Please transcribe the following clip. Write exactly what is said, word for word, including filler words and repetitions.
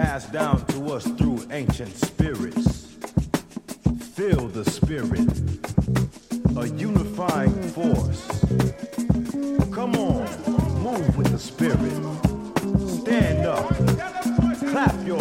passed down to us through ancient spirits. Feel the spirit, a unifying force. Come on, move with the spirit. Stand up, clap your